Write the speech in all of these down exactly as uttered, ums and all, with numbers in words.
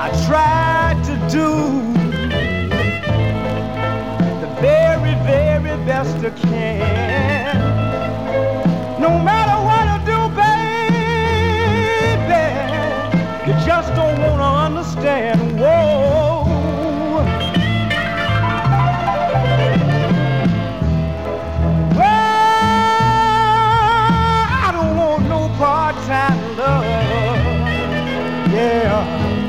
I tried to do the very, very best I can. No matter what I do, baby, you just don't want to understand. Whoa. Well, I don't want no part-time love. Yeah.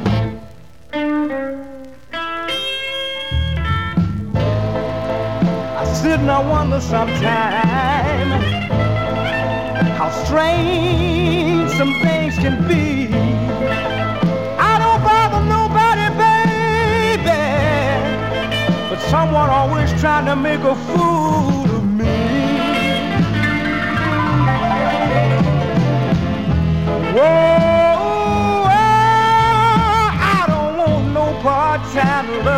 And I wonder sometime how strange some things can be. I don't bother nobody, baby, but someone always trying to make a fool of me. Whoa, I don't want no part-time love.